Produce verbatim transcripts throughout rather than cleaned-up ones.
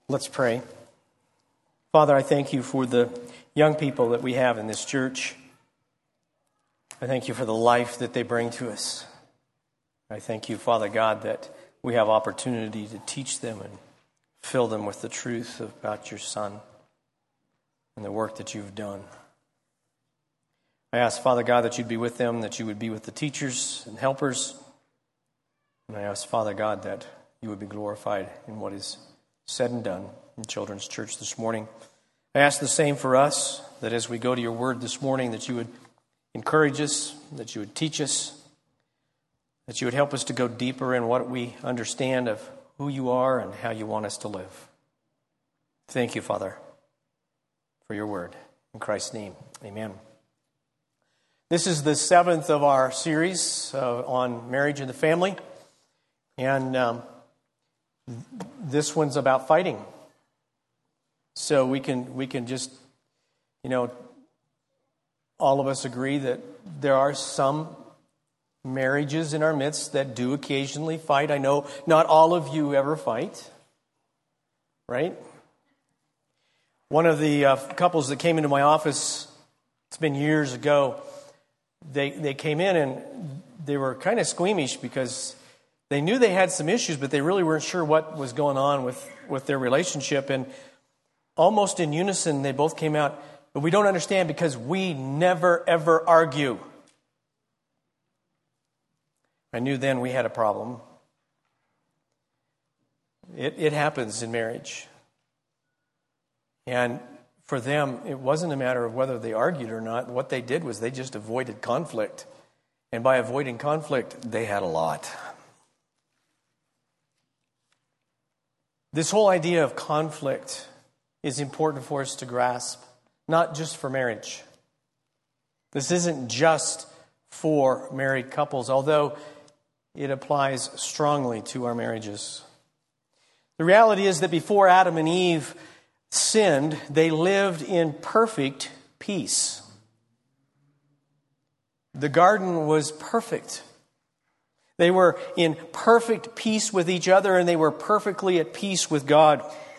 Let's pray. Father, I thank you for the young people that we have in this church. I thank you for the life that they bring to us. I thank you, Father God, that we have opportunity to teach them and fill them with the truth about your Son and the work that you've done. I ask, Father God, that you'd be with them, that you would be with the teachers and helpers. And I ask, Father God, that you would be glorified in what is said and done in Children's Church this morning. I ask the same for us, that as we go to your word this morning, that you would encourage us, that you would teach us, that you would help us to go deeper in what we understand of who you are and how you want us to live. Thank you, Father, for your word. In Christ's name, amen. This is the seventh of our series uh, on marriage and the family. And um, this one's about fighting. So we can we can just, you know, all of us agree that there are some marriages in our midst that do occasionally fight. I know not all of you ever fight, right? One of the uh, couples that came into my office, it's been years ago, they they came in and they were kind of squeamish because they knew they had some issues, but they really weren't sure what was going on with, with their relationship. And almost in unison, they both came out, but we don't understand because we never, ever argue. I knew then we had a problem. It, it happens in marriage. And for them, it wasn't a matter of whether they argued or not. What they did was they just avoided conflict. And by avoiding conflict, they had a lot. This whole idea of conflict is important for us to grasp, not just for marriage. This isn't just for married couples, although it applies strongly to our marriages. The reality is that before Adam and Eve sinned, they lived in perfect peace. The garden was perfect. They were in perfect peace with each other, and they were perfectly at peace with God.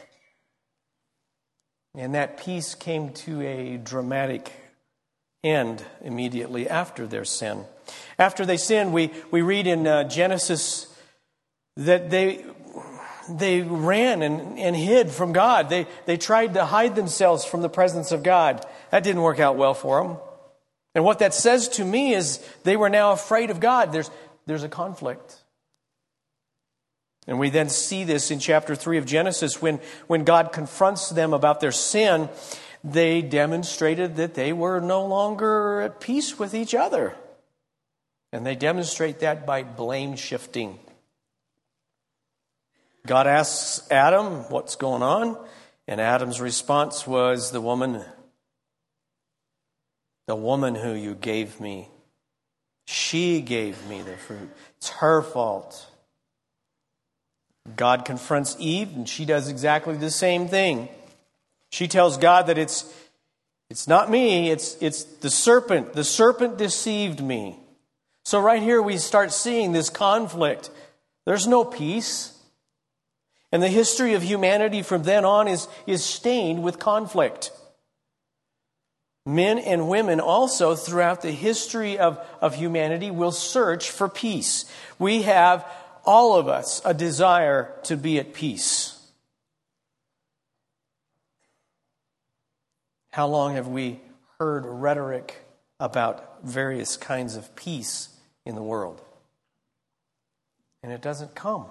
And that peace came to a dramatic end immediately after their sin. After they sinned, we, we read in uh, Genesis that they they ran and, and hid from God. They, they tried to hide themselves from the presence of God. That didn't work out well for them. And what that says to me is they were now afraid of God. There's There's a conflict. And we then see this in chapter three of Genesis when, when God confronts them about their sin. They demonstrated that they were no longer at peace with each other. And they demonstrate that by blame shifting. God asks Adam, what's going on? And Adam's response was, the woman, the woman who you gave me. She gave me the fruit. It's her fault. God confronts Eve, and she does exactly the same thing. She tells God that it's it's not me, it's it's the serpent. The serpent deceived me. So right here we start seeing this conflict. There's no peace. And the history of humanity from then on is, is stained with conflict. Men and women also throughout the history of, of humanity will search for peace. We have, all of us, a desire to be at peace. How long have we heard rhetoric about various kinds of peace in the world? And it doesn't come.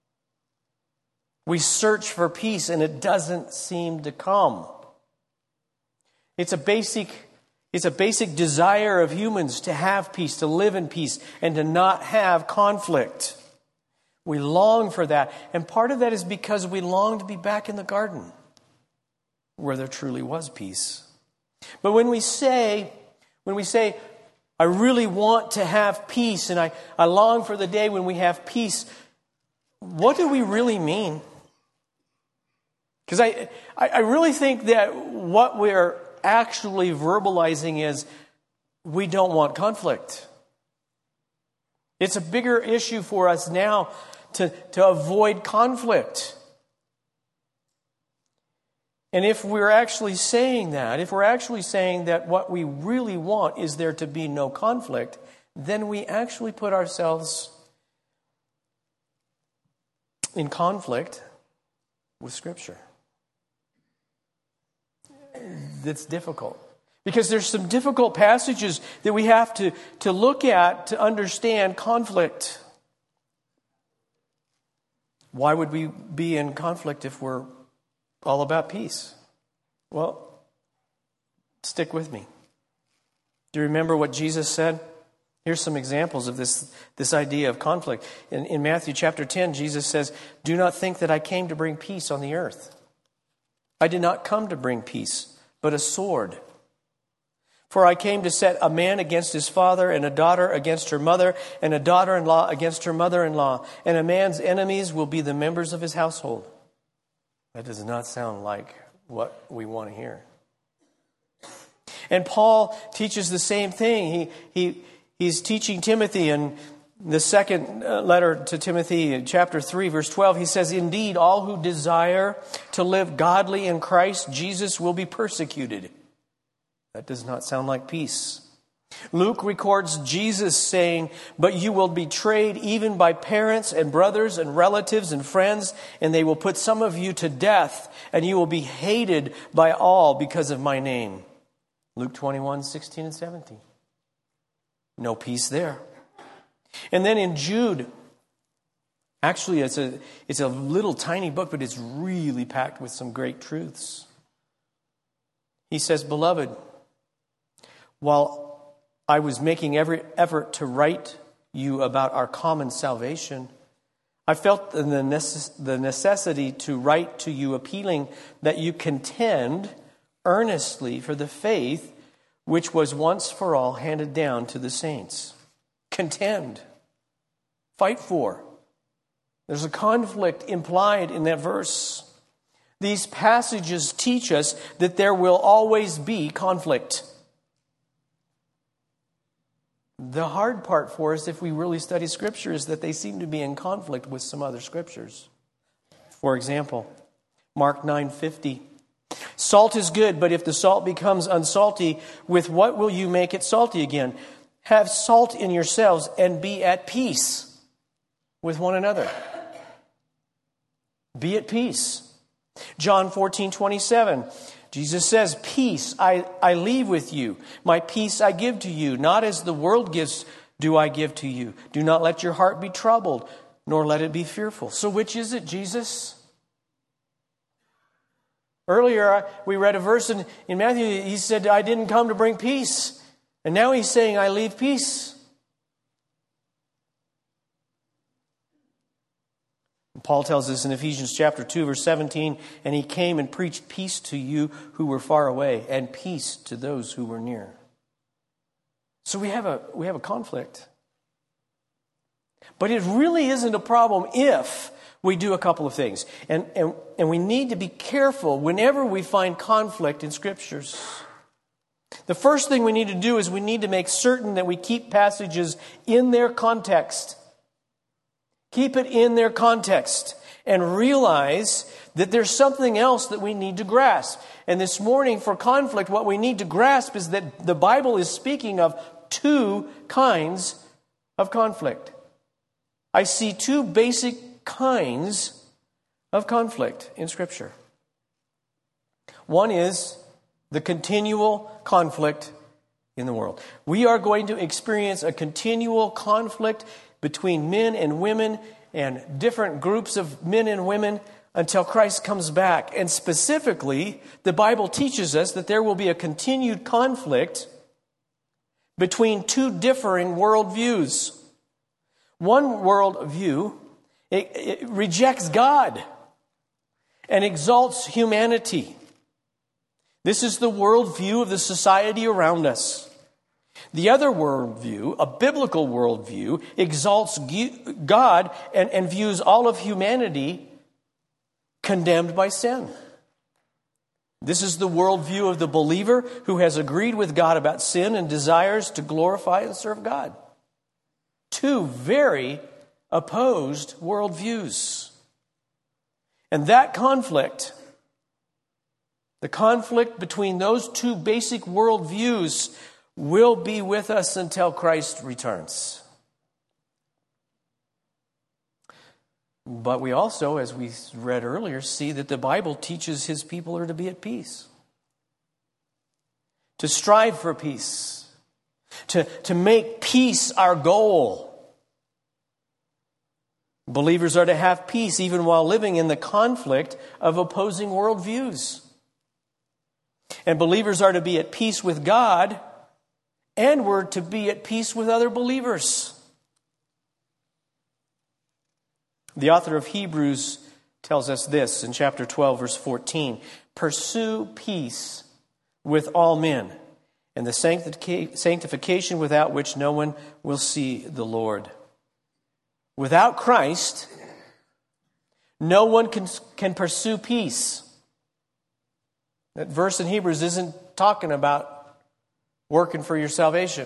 We search for peace and it doesn't seem to come. It's a basic, it's a basic desire of humans to have peace, to live in peace, and to not have conflict. We long for that. And part of that is because we long to be back in the garden where there truly was peace. But when we say, when we say, I really want to have peace and I, I long for the day when we have peace, what do we really mean? Because I, I really think that what we're actually verbalizing is we don't want conflict. It's a bigger issue for us now to, to avoid conflict. And if we're actually saying that, if we're actually saying that what we really want is there to be no conflict, then we actually put ourselves in conflict with Scripture. That's difficult. Because there's some difficult passages that we have to, to look at to understand conflict. Why would we be in conflict if we're all about peace? Well, stick with me. Do you remember what Jesus said? Here's some examples of this, this idea of conflict. In, in Matthew chapter ten, Jesus says, "Do not think that I came to bring peace on the earth. I did not come to bring peace, but a sword. For I came to set a man against his father, and a daughter against her mother, and a daughter-in-law against her mother-in-law. And a man's enemies will be the members of his household." That does not sound like what we want to hear. And Paul teaches the same thing. He he he's teaching Timothy in the second letter to Timothy, in chapter three, verse twelve. He says, "Indeed, all who desire to live godly in Christ Jesus will be persecuted." That does not sound like peace. Luke records Jesus saying, "But you will be betrayed even by parents and brothers and relatives and friends, and they will put some of you to death, and you will be hated by all because of my name." Luke twenty-one, sixteen and seventeen. No peace there. And then in Jude, actually it's a, it's a little tiny book, but it's really packed with some great truths. He says, "Beloved, while I was making every effort to write you about our common salvation, I felt the necessity to write to you appealing that you contend earnestly for the faith which was once for all handed down to the saints." Contend. Fight for. There's a conflict implied in that verse. These passages teach us that there will always be conflict. The hard part for us, if we really study Scripture, is that they seem to be in conflict with some other Scriptures. For example, Mark nine fifty. "Salt is good, but if the salt becomes unsalty, with what will you make it salty again? Have salt in yourselves and be at peace with one another." Be at peace. John fourteen twenty-seven. Jesus says, "Peace I, I leave with you. My peace I give to you. Not as the world gives do I give to you. Do not let your heart be troubled, nor let it be fearful." So which is it, Jesus? Earlier we read a verse in, in Matthew. He said, "I didn't come to bring peace." And now he's saying, "I leave peace." Paul tells us in Ephesians chapter two, verse seventeen, "And he came and preached peace to you who were far away, and peace to those who were near." So we have a we have a conflict. But it really isn't a problem if we do a couple of things. And, and, and we need to be careful whenever we find conflict in Scriptures. The first thing we need to do is we need to make certain that we keep passages in their context. Keep it in their context and realize that there's something else that we need to grasp. And this morning for conflict, what we need to grasp is that the Bible is speaking of two kinds of conflict. I see two basic kinds of conflict in Scripture. One is the continual conflict in the world. We are going to experience a continual conflict between men and women and different groups of men and women until Christ comes back. And specifically, the Bible teaches us that there will be a continued conflict between two differing worldviews. One worldview, it, it rejects God and exalts humanity. This is the worldview of the society around us. The other worldview, a biblical worldview, exalts God and, and views all of humanity condemned by sin. This is the worldview of the believer who has agreed with God about sin and desires to glorify and serve God. Two very opposed worldviews. And that conflict The conflict between those two basic worldviews will be with us until Christ returns. But we also, as we read earlier, see that the Bible teaches His people are to be at peace, to strive for peace, to, to make peace our goal. Believers are to have peace even while living in the conflict of opposing worldviews. And believers are to be at peace with God, and we're to be at peace with other believers. The author of Hebrews tells us this in chapter twelve, verse fourteen. Pursue peace with all men, and the sanctification without which no one will see the Lord. Without Christ, no one can, can pursue peace. That verse in Hebrews isn't talking about working for your salvation.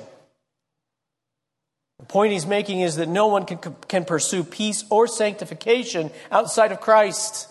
The point he's making is that no one can, can pursue peace or sanctification outside of Christ.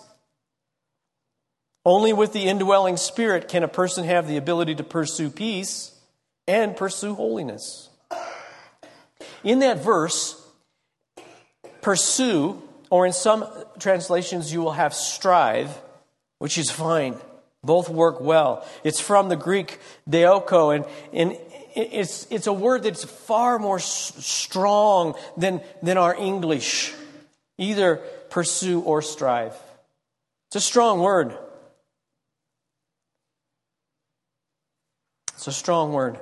Only with the indwelling Spirit can a person have the ability to pursue peace and pursue holiness. In that verse, pursue, or in some translations you will have strive, which is fine. Both work well. It's from the Greek deoko, and, and it's, it's a word that's far more strong than, than our English. Either pursue or strive. It's a strong word. It's a strong word.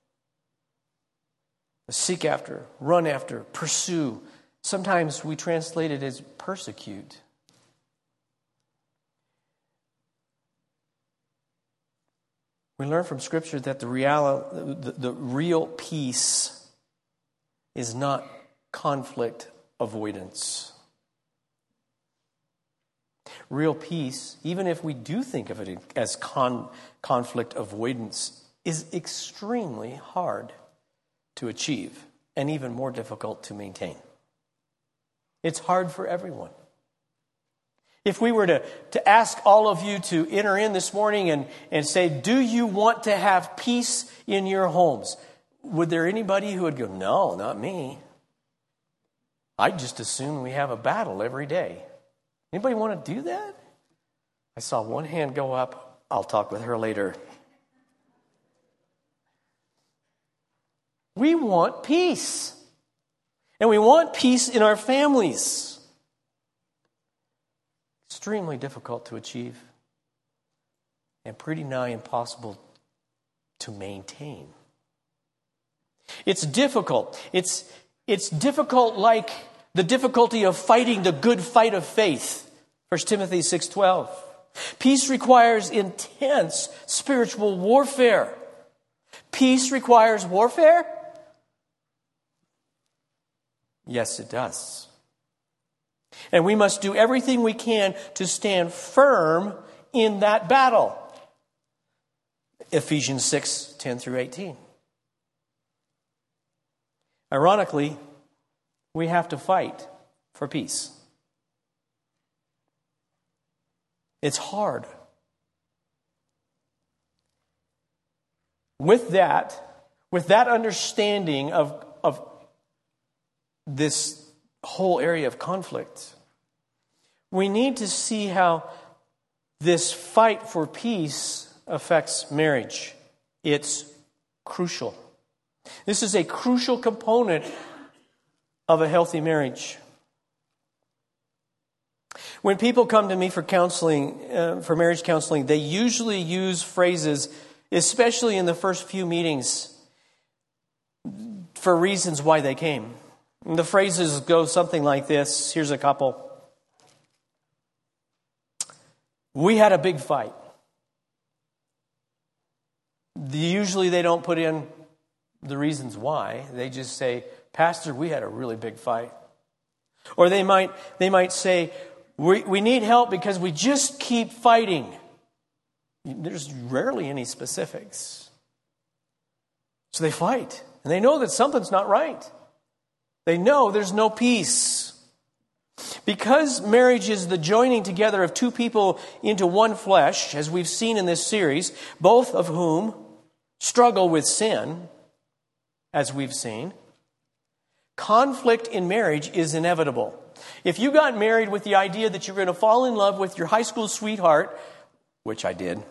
Seek after, run after, pursue. Sometimes we translate it as persecute. We learn from Scripture that the real, the, the real peace is not conflict avoidance. Real peace, even if we do think of it as con, conflict avoidance, is extremely hard to achieve and even more difficult to maintain. It's hard for everyone. If we were to, to ask all of you to enter in this morning and, and say, do you want to have peace in your homes? Would there anybody who would go, no, not me. I'd just assume we have a battle every day. Anybody want to do that? I saw one hand go up. I'll talk with her later. We want peace. And we want peace in our families. Extremely difficult to achieve. And pretty nigh impossible to maintain. It's difficult. It's, it's difficult like the difficulty of fighting the good fight of faith. First Timothy six twelve. Peace requires intense spiritual warfare. Peace requires warfare? Yes, it does. And we must do everything we can to stand firm in that battle. Ephesians six ten through eighteen. Ironically, we have to fight for peace. It's hard. With that, with that understanding of, of this whole area of conflict, we need to see how this fight for peace affects marriage. It's crucial. This is a crucial component of a healthy marriage. When people come to me for counseling, uh, for marriage counseling, they usually use phrases, especially in the first few meetings, for reasons why they came. And the phrases go something like this. Here's a couple. We had a big fight. Usually they don't put in the reasons why. They just say, Pastor, we had a really big fight. Or they might they might say, we, we need help because we just keep fighting. There's rarely any specifics. So they fight. And they know that something's not right. They know there's no peace. Because marriage is the joining together of two people into one flesh, as we've seen in this series, both of whom struggle with sin, as we've seen, conflict in marriage is inevitable. If you got married with the idea that you're going to fall in love with your high school sweetheart, which I did,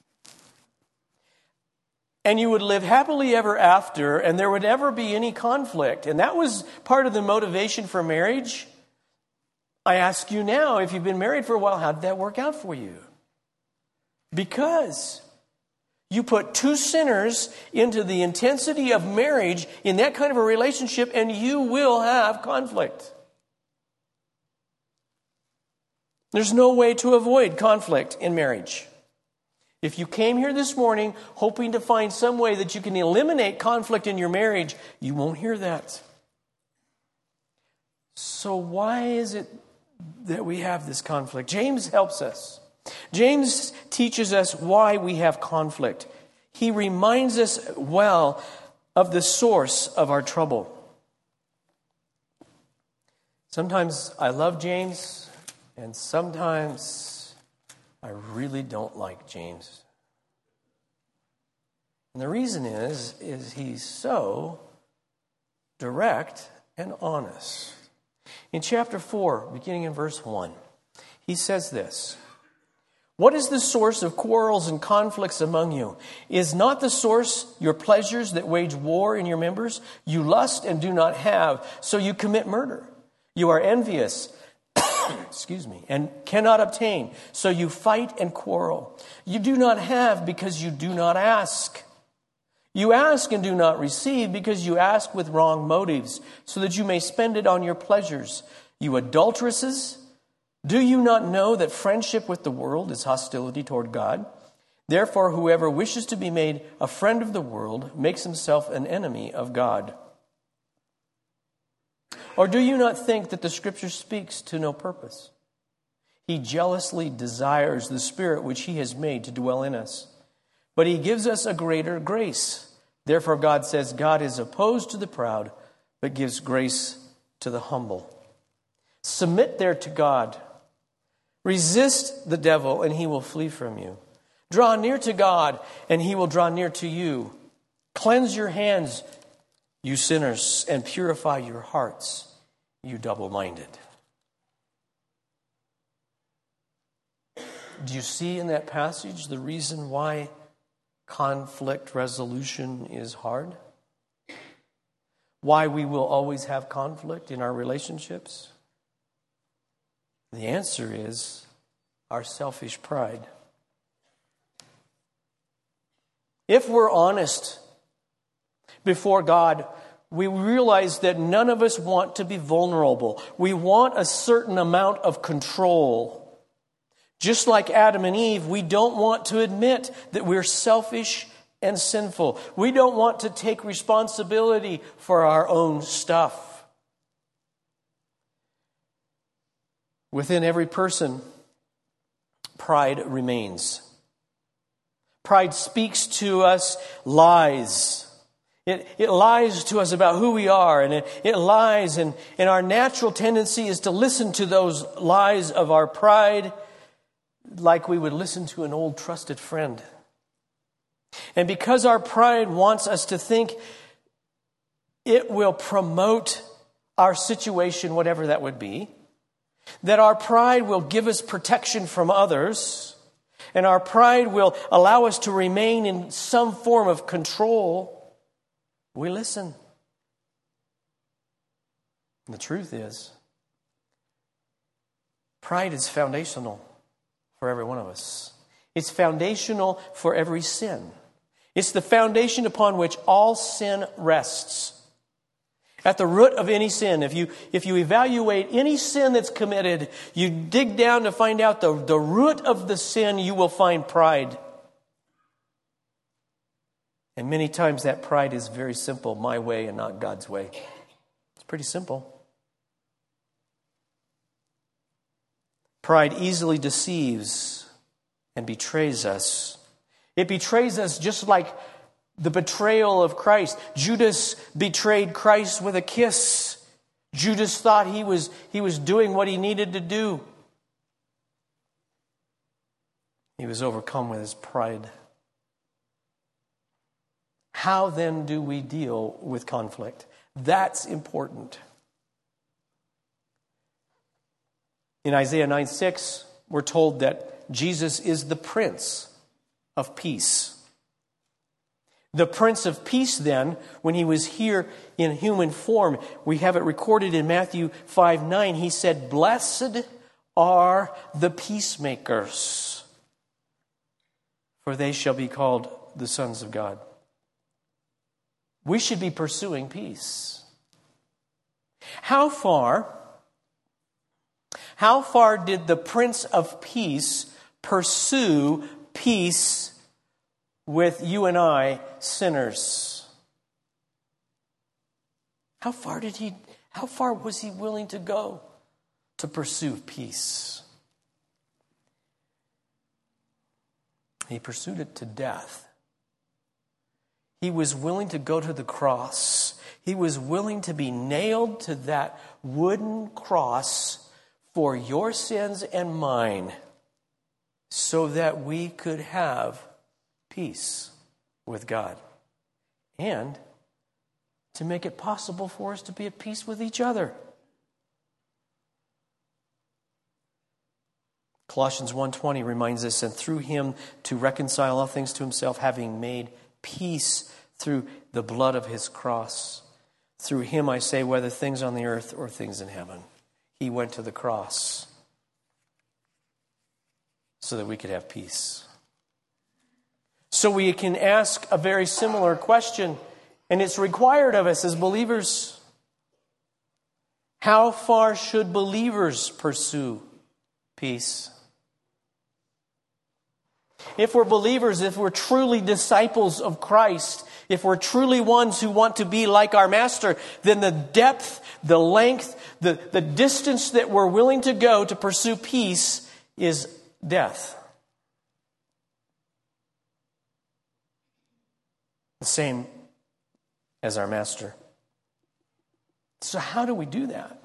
and you would live happily ever after, and there would never be any conflict, and that was part of the motivation for marriage, I ask you now, if you've been married for a while, how did that work out for you? Because you put two sinners into the intensity of marriage in that kind of a relationship, and you will have conflict. There's no way to avoid conflict in marriage. If you came here this morning hoping to find some way that you can eliminate conflict in your marriage, you won't hear that. So why is it that we have this conflict? James helps us. James teaches us why we have conflict. He reminds us well of the source of our trouble. Sometimes I love James, and sometimes I really don't like James. And the reason is, is he's so direct and honest. In chapter four, beginning in verse one, he says this: "What is the source of quarrels and conflicts among you? Is not the source your pleasures that wage war in your members? You lust and do not have, so you commit murder. You are envious, excuse me, and cannot obtain, so you fight and quarrel. You do not have because you do not ask. You ask and do not receive because you ask with wrong motives, so that you may spend it on your pleasures. You adulteresses, do you not know that friendship with the world is hostility toward God? Therefore, whoever wishes to be made a friend of the world makes himself an enemy of God. Or do you not think that the Scripture speaks to no purpose? He jealously desires the Spirit which He has made to dwell in us. But He gives us a greater grace. Therefore God says, God is opposed to the proud, but gives grace to the humble. Submit there to God. Resist the devil, and he will flee from you. Draw near to God, and He will draw near to you. Cleanse your hands, you sinners, and purify your hearts, you double-minded." Do you see in that passage the reason why conflict resolution is hard? Why we will always have conflict in our relationships? The answer is our selfish pride. If we're honest before God, we realize that none of us want to be vulnerable. We want a certain amount of control. Just like Adam and Eve, we don't want to admit that we're selfish and sinful. We don't want to take responsibility for our own stuff. Within every person, pride remains. Pride speaks to us lies. It, it lies to us about who we are, and it, it lies, and, and our natural tendency is to listen to those lies of our pride like we would listen to an old trusted friend. And because our pride wants us to think it will promote our situation, whatever that would be, that our pride will give us protection from others, and our pride will allow us to remain in some form of control, we listen. And the truth is, pride is foundational for every one of us. It's foundational for every sin. It's the foundation upon which all sin rests. At the root of any sin, if you if you evaluate any sin that's committed, you dig down to find out the, the root of the sin, you will find pride. And many times that pride is very simple, my way and not God's way. It's pretty simple. Pride easily deceives and betrays us. It betrays us just like the betrayal of Christ. Judas betrayed Christ with a kiss. Judas thought he was, he was doing what he needed to do. He was overcome with his pride. How then do we deal with conflict? That's important. In Isaiah nine six, we're told that Jesus is the Prince of Peace. The Prince of Peace then, when he was here in human form, we have it recorded in Matthew five nine, he said, "Blessed are the peacemakers, for they shall be called the sons of God." We should be pursuing peace. How far, how far did the Prince of Peace pursue peace with you and I, sinners? How far did he, how far was he willing to go to pursue peace? He pursued it to death. He was willing to go to the cross. He was willing to be nailed to that wooden cross for your sins and mine, so that we could have peace with God, and to make it possible for us to be at peace with each other. Colossians one twenty reminds us, "And through him to reconcile all things to himself, having made peace through the blood of his cross. Through him, I say, whether things on the earth or things in heaven." He went to the cross so that we could have peace. So we can ask a very similar question, and it's required of us as believers. How far should believers pursue peace? If we're believers, if we're truly disciples of Christ, if we're truly ones who want to be like our Master, then the depth, the length, the, the distance that we're willing to go to pursue peace is death. The same as our Master. So how do we do that?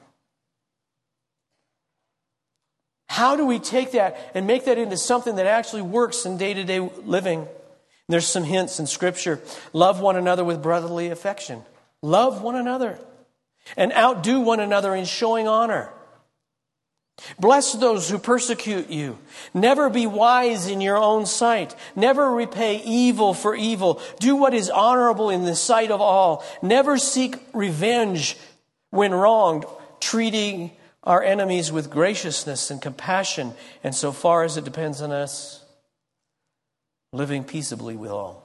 How do we take that and make that into something that actually works in day-to-day living? There's some hints in Scripture. Love one another with brotherly affection. Love one another. And outdo one another in showing honor. Bless those who persecute you. Never be wise in your own sight. Never repay evil for evil. Do what is honorable in the sight of all. Never seek revenge when wronged, treating our enemies with graciousness and compassion, and so far as it depends on us, living peaceably with all.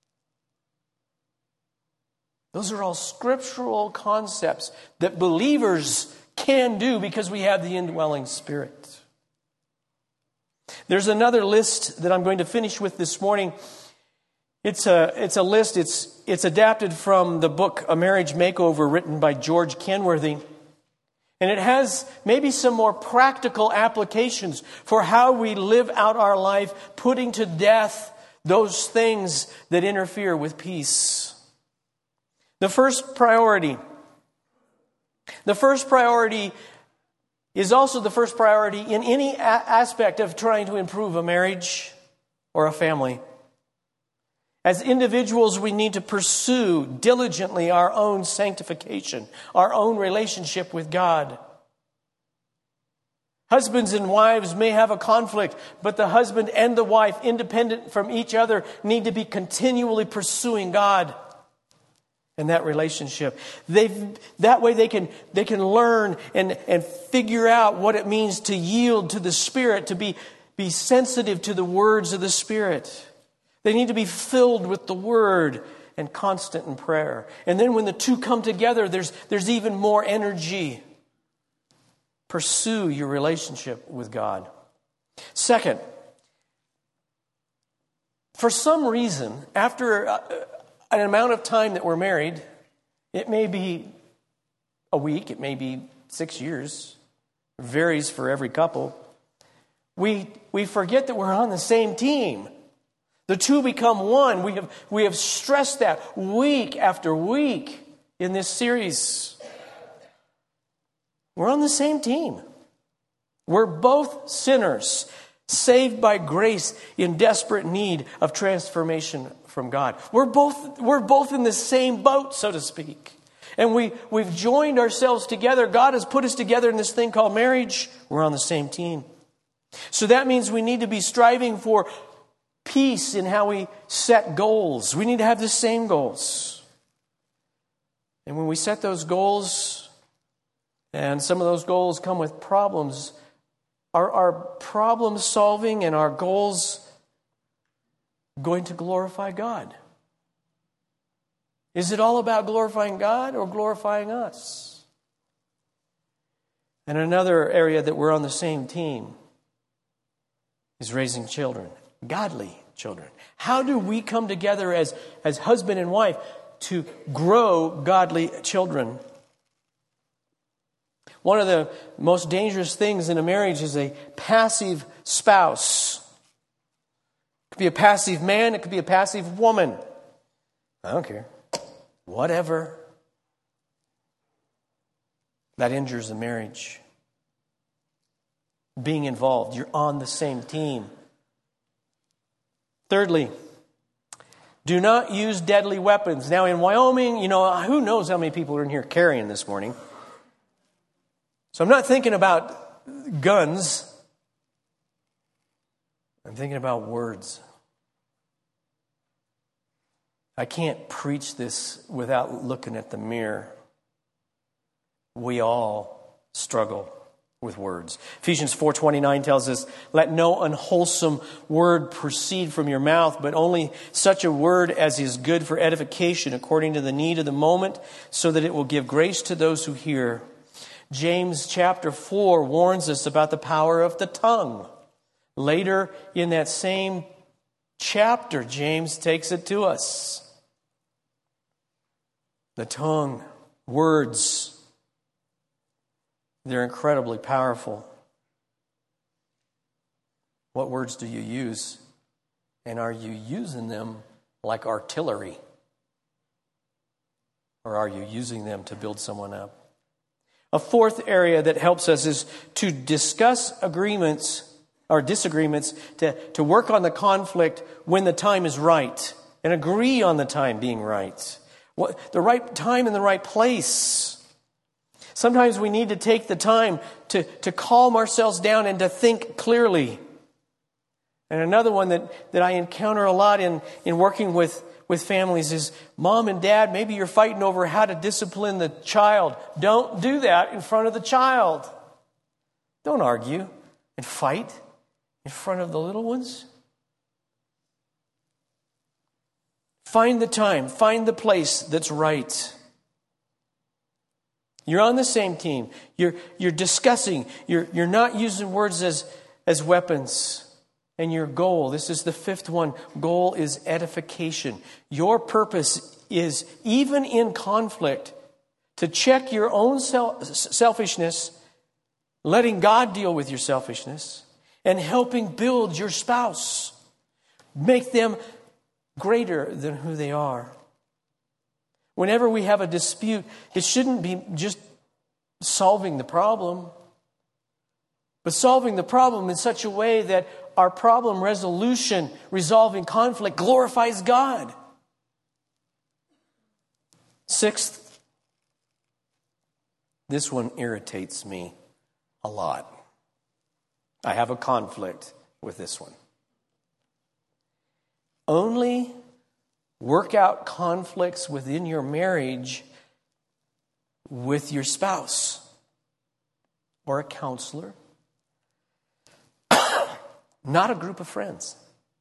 Those are all scriptural concepts that believers can do because we have the indwelling Spirit. There's another list that I'm going to finish with this morning. It's a, it's a list, it's, it's adapted from the book A Marriage Makeover, written by George Kenworthy. And it has maybe some more practical applications for how we live out our life, putting to death those things that interfere with peace. The first priority. The first priority is also the first priority in any a- aspect of trying to improve a marriage or a family. As individuals, we need to pursue diligently our own sanctification, our own relationship with God. Husbands and wives may have a conflict, but the husband and the wife, independent from each other, need to be continually pursuing God in that relationship. They've, that way they can, they can learn and, and figure out what it means to yield to the Spirit, to be, be sensitive to the words of the Spirit. They need to be filled with the Word and constant in prayer. And then when the two come together, there's, there's even more energy. Pursue your relationship with God. Second, for some reason, after an amount of time that we're married, it may be a week, it may be six years, it varies for every couple, we, we forget that we're on the same team. The two become one. We have, we have stressed that week after week in this series. We're on the same team. We're both sinners, saved by grace in desperate need of transformation from God. We're both, we're both in the same boat, so to speak. And we, we've joined ourselves together. God has put us together in this thing called marriage. We're on the same team. So that means we need to be striving for peace in how we set goals. We need to have the same goals. And when we set those goals, and some of those goals come with problems, are our problem solving and our goals going to glorify God? Is it all about glorifying God or glorifying us? And another area that we're on the same team is raising children, godly children. How do we come together as, as husband and wife to grow godly children? One of the most dangerous things in a marriage is a passive spouse. It could be a passive man, it could be a passive woman. I don't care. Whatever. That injures the marriage. Being involved, you're on the same team. Thirdly, do not use deadly weapons. Now in Wyoming, you know, who knows how many people are in here carrying this morning. So I'm not thinking about guns. I'm thinking about words. I can't preach this without looking at the mirror. We all struggle with words. Ephesians four twenty-nine tells us, "Let no unwholesome word proceed from your mouth, but only such a word as is good for edification according to the need of the moment, so that it will give grace to those who hear." James chapter four warns us about the power of the tongue. Later in that same chapter, James takes it to us. The tongue, words, they're incredibly powerful. What words do you use? And are you using them like artillery? Or are you using them to build someone up? A fourth area that helps us is to discuss agreements or disagreements, to, to work on the conflict when the time is right and agree on the time being right. What, the right time and the right place. Sometimes we need to take the time to, to calm ourselves down and to think clearly. And another one that, that I encounter a lot in, in working with with families is mom and dad, maybe you're fighting over how to discipline the child. Don't do that in front of the child. Don't argue and fight in front of the little ones. Find the time, find the place that's right. You're on the same team. You're, you're discussing. You're, you're not using words as, as weapons. And your goal, this is the fifth one, goal is edification. Your purpose is, even in conflict, to check your own selfishness, letting God deal with your selfishness, and helping build your spouse. Make them greater than who they are. Whenever we have a dispute, it shouldn't be just solving the problem, but solving the problem in such a way that our problem resolution, resolving conflict, glorifies God. Sixth, this one irritates me a lot. I have a conflict with this one. Only work out conflicts within your marriage with your spouse or a counselor. Not a group of friends.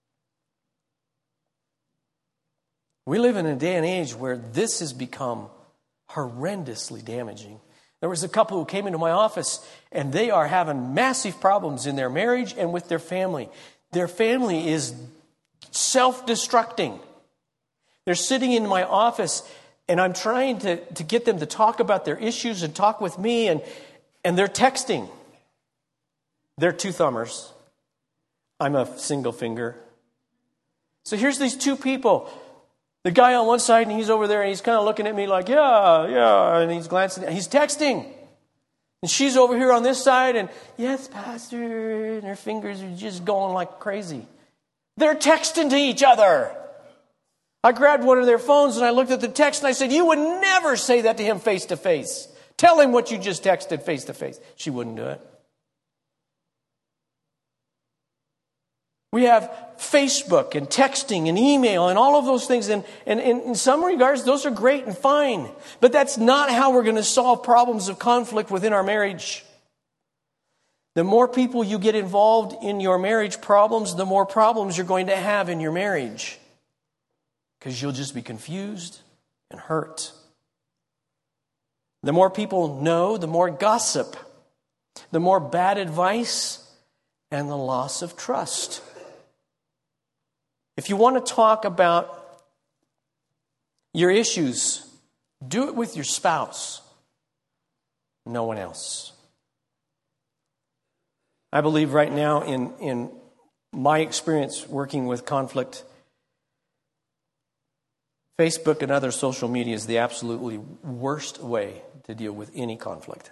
We live in a day and age where this has become horrendously damaging. There was a couple who came into my office and they are having massive problems in their marriage and with their family. Their family is self-destructing. They're sitting in my office and I'm trying to, to get them to talk about their issues and talk with me, and, and they're texting. They're two thumbers. I'm a single finger. So here's these two people. The guy on one side, and he's over there, and he's kind of looking at me like, yeah, yeah, and he's glancing. He's texting. And she's over here on this side, and yes, Pastor, and her fingers are just going like crazy. They're texting to each other. I grabbed one of their phones and I looked at the text and I said, you would never say that to him face to face. Tell him what you just texted face to face. She wouldn't do it. We have Facebook and texting and email and all of those things. And, and, and in some regards, those are great and fine. But that's not how we're going to solve problems of conflict within our marriage. The more people you get involved in your marriage problems, the more problems you're going to have in your marriage. Because you'll just be confused and hurt. The more people know, the more gossip, the more bad advice, and the loss of trust. If you want to talk about your issues, do it with your spouse, no one else. I believe right now in, in my experience working with conflict, Facebook and other social media is the absolutely worst way to deal with any conflict.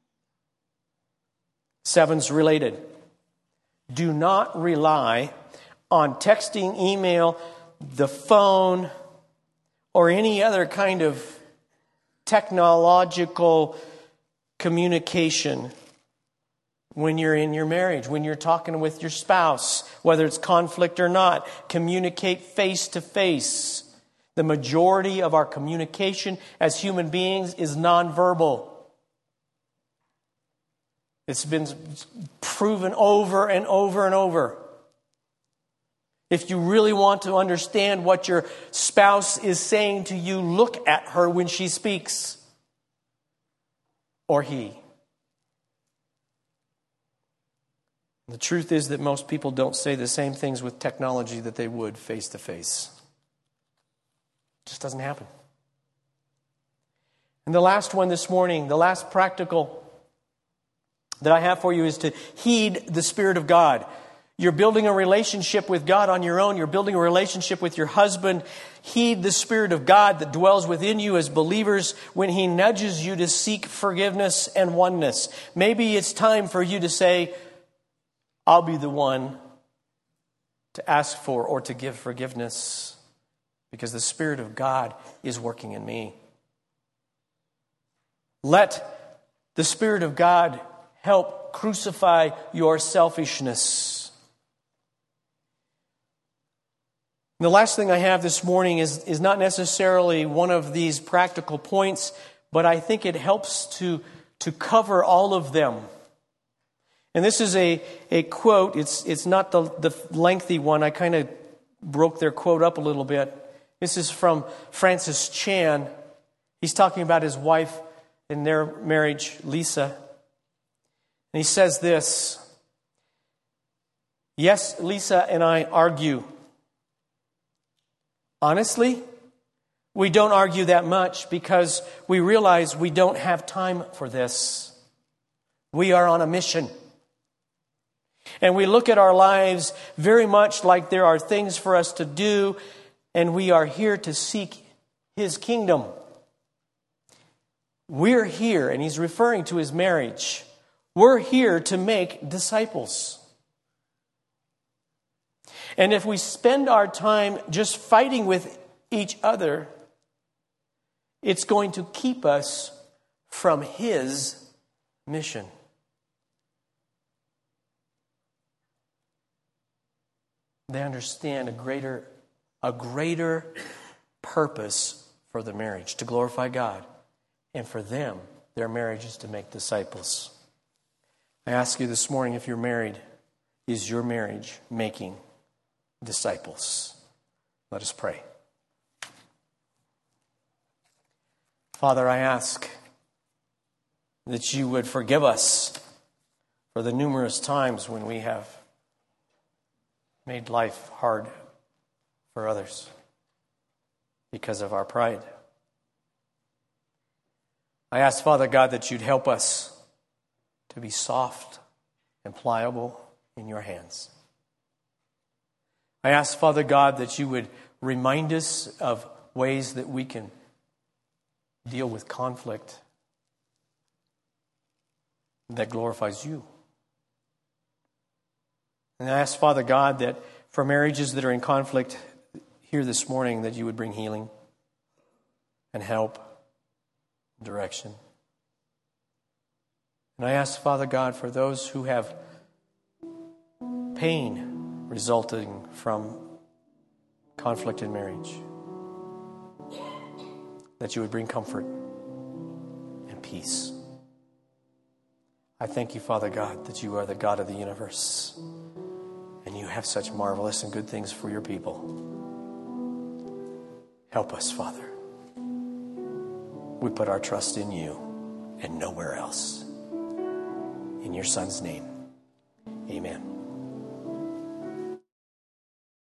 Seven's related. Do not rely on texting, email, the phone, or any other kind of technological communication when you're in your marriage, when you're talking with your spouse, whether it's conflict or not. Communicate face to face. The majority of our communication as human beings is nonverbal. It's been proven over and over and over. If you really want to understand what your spouse is saying to you, look at her when she speaks. Or he. The truth is that most people don't say the same things with technology that they would face to face. It just doesn't happen. And the last one this morning, the last practical that I have for you is to heed the Spirit of God. You're building a relationship with God on your own. You're building a relationship with your husband. Heed the Spirit of God that dwells within you as believers when He nudges you to seek forgiveness and oneness. Maybe it's time for you to say, I'll be the one to ask for or to give forgiveness because the Spirit of God is working in me. Let the Spirit of God help crucify your selfishness. And the last thing I have this morning is, is not necessarily one of these practical points, but I think it helps to, to cover all of them. And this is a, a quote. It's, it's not the, the lengthy one. I kind of broke their quote up a little bit. This is from Francis Chan. He's talking about his wife in their marriage, Lisa. And he says this, yes, Lisa and I argue. Honestly, we don't argue that much because we realize we don't have time for this. We are on a mission. And we look at our lives very much like there are things for us to do, and we are here to seek His kingdom. We're here, and he's referring to his marriage. We're here to make disciples. And if we spend our time just fighting with each other, it's going to keep us from His mission. They understand a greater, a greater purpose for the marriage, to glorify God. And for them, their marriage is to make disciples. I ask you this morning, if you're married, is your marriage making disciples? Let us pray. Father, I ask that you would forgive us for the numerous times when we have made life hard for others because of our pride. I ask, Father God, that you'd help us to be soft and pliable in your hands. I ask, Father God, that you would remind us of ways that we can deal with conflict. that glorifies you. And I ask, Father God, that for marriages that are in conflict here this morning, that you would bring healing and help, direction. And I ask, Father God, for those who have pain resulting from conflict in marriage, that you would bring comfort and peace. I thank you, Father God, that you are the God of the universe, and you have such marvelous and good things for your people. Help us, Father. We put our trust in you and nowhere else. In your Son's name, amen.